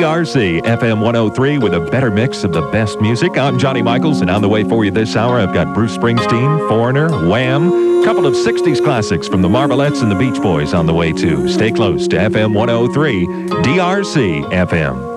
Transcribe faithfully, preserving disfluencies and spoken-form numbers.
R C F M one oh three with a better mix of the best music. I'm Johnny Michaels, and on the way for you this hour, I've got Bruce Springsteen, Foreigner, Wham, a couple of sixties classics from the Marvelettes and the Beach Boys on the way too. Stay close to F M one oh three, D R C F M.